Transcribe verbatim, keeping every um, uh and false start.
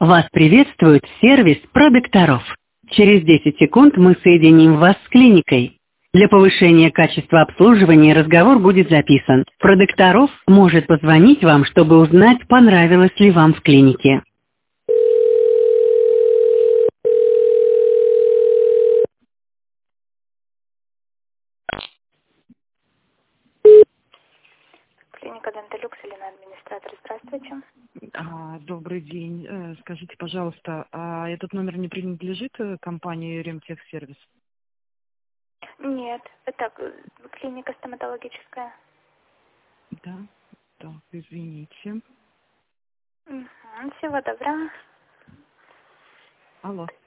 Вас приветствует сервис продокторов. Через десять секунд мы соединим вас с клиникой. Для повышения качества обслуживания разговор будет записан. Продокторов может позвонить вам, чтобы узнать, понравилось ли вам в клинике. Клиника Денталюкс, Елена, администратор. Здравствуйте. А, добрый день. Э, Скажите, пожалуйста, а этот номер не принадлежит э, компании Ремтехсервис? Нет, это э, клиника стоматологическая. Да. Так, извините. Мгм. Всего доброго. Алло.